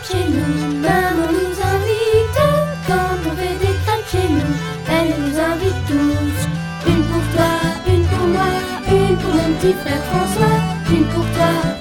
chez nous. Maman nous invite quand on fait des crêpes chez nous. Elle nous invite tous. Une pour toi, une pour moi, une pour mon petit frère François. Une pour toi,